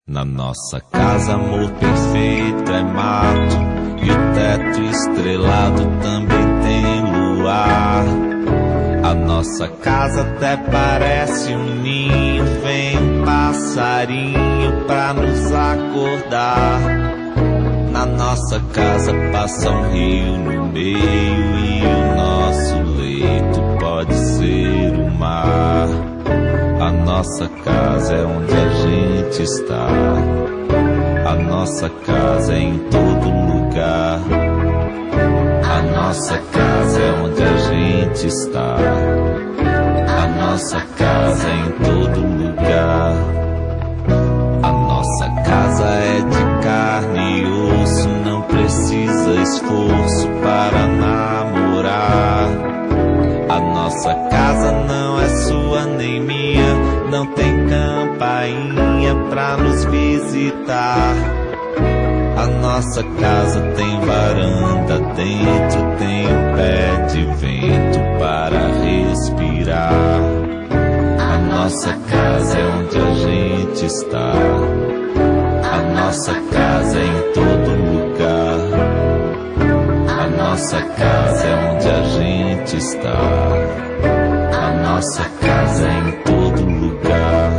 Na nossa casa, amor perfeito é mato, e o teto estrelado também tem luar. A nossa casa até parece um ninho, vem um passarinho pra nos acordar. Na nossa casa passa um rio no meio, e o nosso leito pode ser o mar. A nossa casa é onde a gente está. A nossa casa é em todo lugar. A nossa casa é onde a gente está. A nossa casa é em todo lugar. A nossa casa é de carne e osso, não precisa esforço para namorar. A nossa casa não é sua nem minha, não tem campainha pra nos visitar. A nossa casa tem varanda dentro, tem um pé de vento para respirar. A nossa casa é onde a gente está. A nossa casa é em todo lugar. A nossa casa é onde a gente está. A nossa casa é em todo lugar.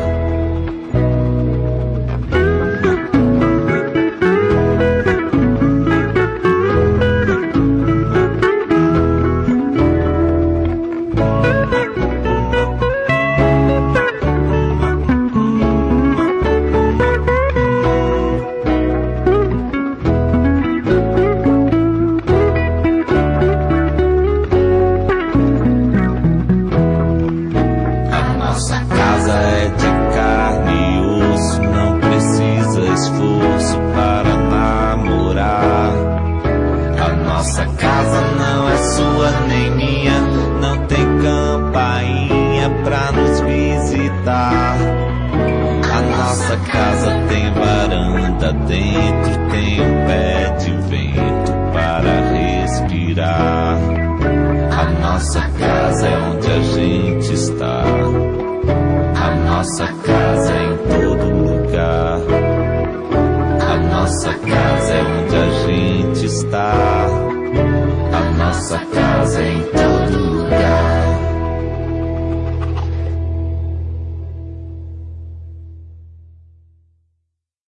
Dentro tem um pé de vento para respirar. A nossa casa é onde a gente está. A nossa casa é em todo lugar. A nossa casa é onde a gente está. A nossa casa é em todo lugar.